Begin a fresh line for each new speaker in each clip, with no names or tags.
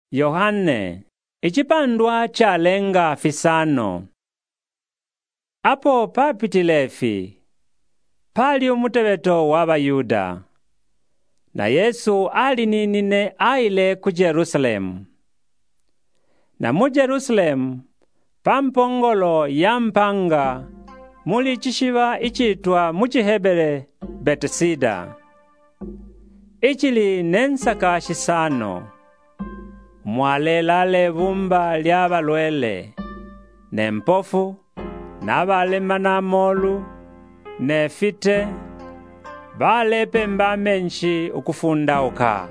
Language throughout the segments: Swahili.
Yohane icipandwa chalenga fisano. Apo papitilefi pali umutebeto wa Bayuda, na Yesu ali ninine aile ku Jerusalemu. Na mu Jerusalemu pampongolo ya mpanga muli cishiba icitwa mu Cihebere Betesida. Icili nensaka shisano. Mwalela vumba lya balwele, ne mpofu, n'abalema n'amolu, n'efite, balepemba menshi ukufundauka.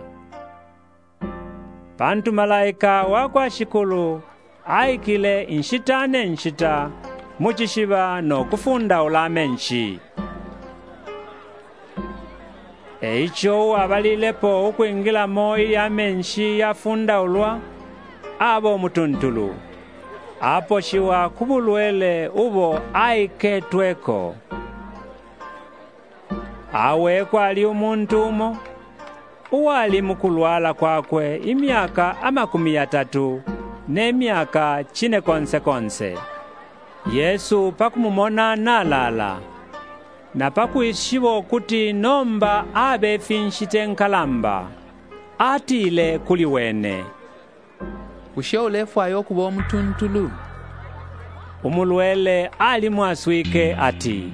Pantu malaika wakwa shikulu aikile nshita mucishiba no kufundaula menshi. Eicho abalilepo ukwingilamo iya menshi yafundaulwa abo mutuntulu. Apo shiwa kubulwele ubo aiketweko. Awekwa ali umuntu umo, uwali mukulwala kwakwe imyaka 30 n'emyaka 4 konse. Yesu pakumumona nalala, na pakuishibo kuti nomba abe finshite nkalamba, atile kuli wene.
Ushe ulefwayo kuba omutuntulu.
Umulwele ali mwaswike ati,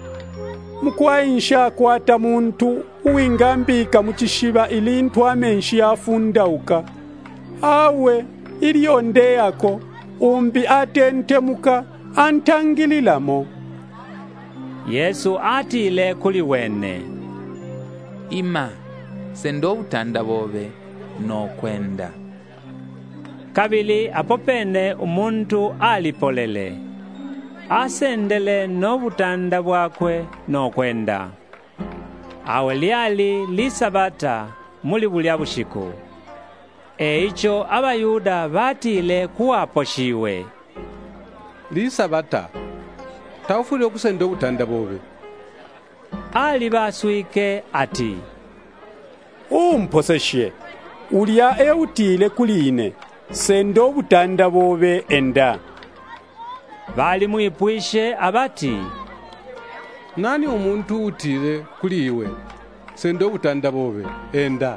mukwayinsha kwata muntu uwingambika mucishiba ilintu amenshi yafundauka. Awe ilionde yako umbi atentemuka antangililamo.
Yesu atile kuli wene,
ima sendo butanda bobe no kwenda.
Kabili apopene umuntu alipolele, asendele no butanda bwakwe no kwenda. Awe liali lisabata muli bulya bushiku. Eicho Abayuda batile kuwaposhiwe.
Lisabata taufuli okusenda obutanda bobe.
Ali baswike ati,
umposeshe ulya eutile kuline senda obutanda bobe enda.
Bali mwipwishe abati,
Nani omuntu utile kuliwe senda obutanda bobe enda.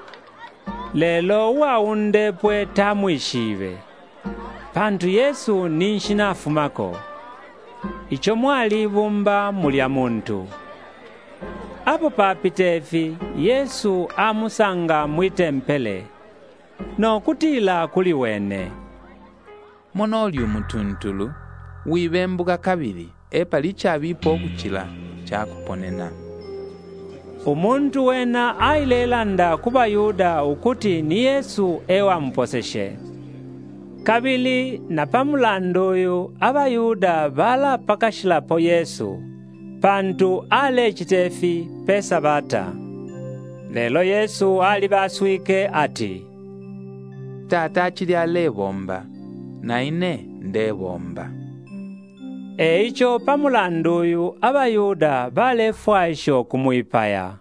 Lelo waundepwe tamwishive. Pantu Yesu ninshinafumako. Icho mwali vumba mulya muntu. Apo papitefi Yesu amusanga mwitempele, no kutila kuli wene.
Monoli umutuntulu, wibembuka kabili, epali chabipo okuchila chakuponena.
Umuntu wena ailelanda ku Bayuda ukuti ni Yesu ewa mposeshe. Kabili na pamulandoyo Abayuda bala pakashilapo Yesu, pantu ale chitefi pesabata. Lelo Yesu ali baswike ati,
Tata achili alebomba, na ine ndebomba.
Eicho pamulandoyo Abayuda balefwaisho kumuipaya.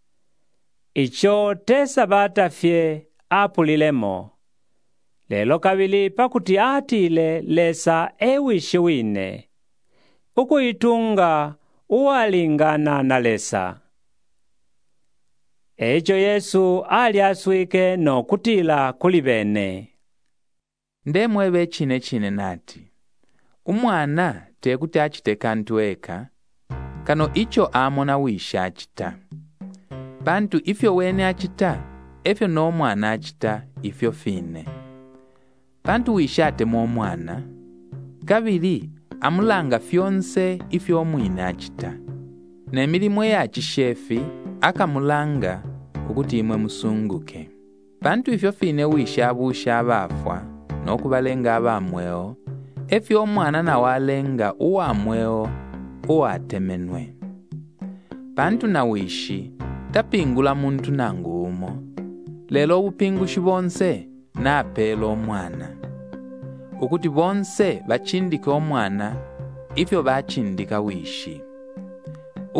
Icho tesabata fye apulilemo. Lelo kabili pakuti atile lesa ewishiwine. Ukuitunga uwalingana na lesa. Eicho Yesu ali aswike no kutila kuli bene.
Ndemwebe chine nati. Umwana tekuti achite kantu eka, kano icho amona wisha achita. Bantu ifyo wene achita, efyo no mwana achita ifyo fine. Bantu wishate mo mwana, kabili amulanga fyonse ifyo mwine achita. Ne milimo ya chishefi akamulanga ukuti imwe musunguke. Bantu ifyo fine wisha abusha abafwa, no kubalenga abamweo, efyo omwana na walenga uwamweo uwatemenwe. Bantu na wishi tapingula muntu nangu umo. Lelo upingushi bonse na apelo omwana. Ukuti bonse bachindika omwana ifyo bachindika wishi.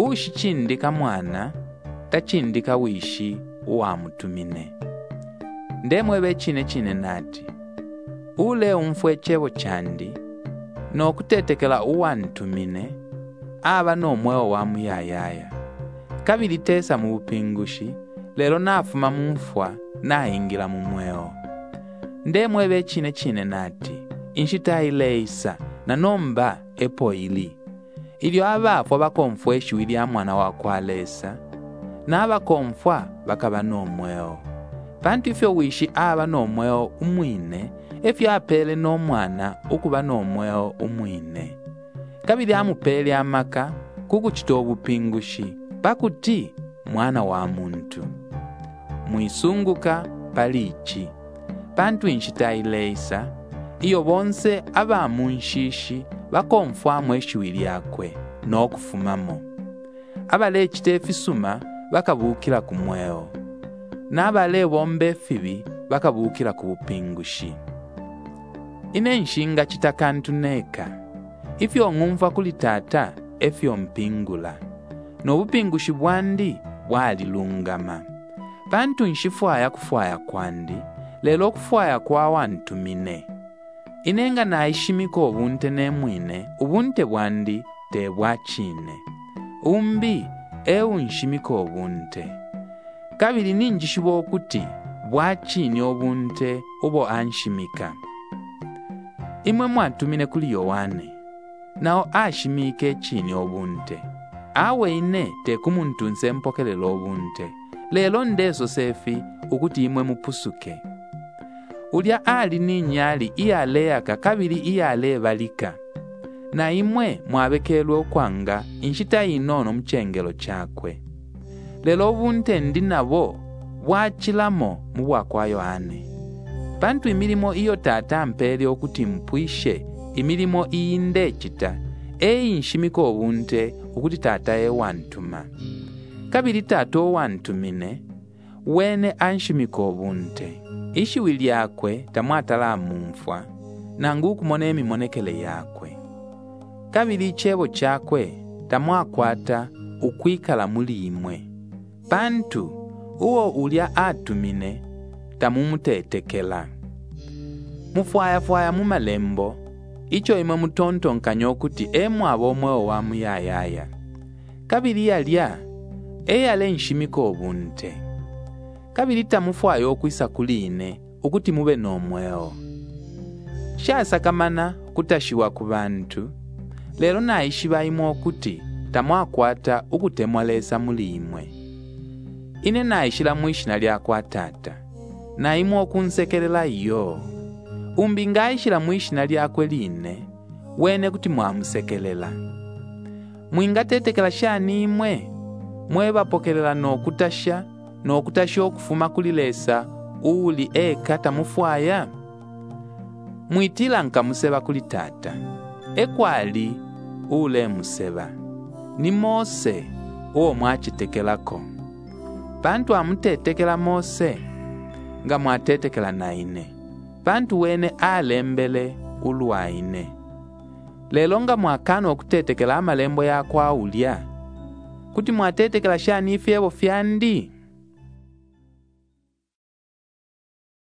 Ushi chindika mwana tachindika wishi uwamutumine. ndemwe becine nati, ule umfwe chebo chandi, n'okutetekela uwantumine, aba n'omweo wa muyayaya. Kabili tesa mu bupingushi, lero nafuma mumfwa nahingila mu mweo. Ndemwe becine nati, inshita ileisa na nomba epo ili. Ilyo abafwa bakomfwa eshu ili mwana wa kwalesa, na abakomfwa bakaba n'omweo. Pantu ifyo wishi aba n'omweo umwine, efyo apele n'omwana ukuba n'omweo umwine. Kabili amupele amaka kukuchita obupingushi, pakuti mwana wa muntu. Mwisunguka palichi, pantu inshita ileisa, iyo bonse abamunshishi bakomfwa mweshu ilyakwe n'okufumamo. Abalechita efisuma bakabukila ku mweo, n'abale bombe efibi bakabukila ku bupingushi. Ine nshinga chitakantu neka, ifyo ngumva kuli tata efyo mpingula, n'obupingushi bwandi bwalilungama. Pantu nshifwaya kufwaya kwandi, lelo kufwaya kwa wantumine. Inenga naishimika obunte nemwine, ubunte bwandi te bwachine. Umbi nshimika obunte. Kabili ninjishiba okuti bwachine obunte obo anshimika. Imwe mwantumine kuli Yohane, nao ashimike chini obunte. Awe ine tekumuntunze mpokelela obunte. Lelo ndeso sefi ukuti imwe mupusuke. Ulya ali ninyali iyaleyaka kabili iyale balika. Na imwe mwabekelwe okwanga inshita inono mchengelo chakwe. Lelo obunte ndi nabo bwachilamo mu bwakwa Yohane. Pantu imilimo iyo tata mpele okuti mpwishe imilimo iyinde chita, nshimika obunte ukuti tata wantuma. Kabili tata wantumine, wene anshimika obunte. Ishiwi lyakwe tamwatala mumfwa, nangu kumona emimonekele yakwe. Kabili chebo chakwe tamwakwata ukwikala muli imwe. Pantu uwo ulya atumine tamumutetekela. Mufwaya mu malembo, icho imwe mutontonkanya okuti emwabo omweo wa muyayaya. Kabili yalya eyale nshimika obunte. Kabili tamufwaya okwisa kuline ukuti mube n'omweo. Shasakamana kutashiwa ku bantu, lero naishiba imwe okuti tamwakwata ukutemwalesa muli imwe. Ine naishila mwishina lyakwa tata, na imwe okunsekelela iyo. Umbi ngaishila mwishina lyakwe line, wene kuti mwamusekelela. Mwingatetekela shani imwe, mwebapokelela n'okutasha okufuma kulilesa uli eka tamufwaya. Mwitila nkamuseba kuli tata, ekwali ule museba. Ni Mose uwo mwachitekelako. Pantu amutetekela Mose, nga mwatetekela naine. Pantu wene alembele ulwaine. Lelo nga mwakana okutetekela amalembo yakwa ulya, kuti mwatetekela shani ifyebo fyandi.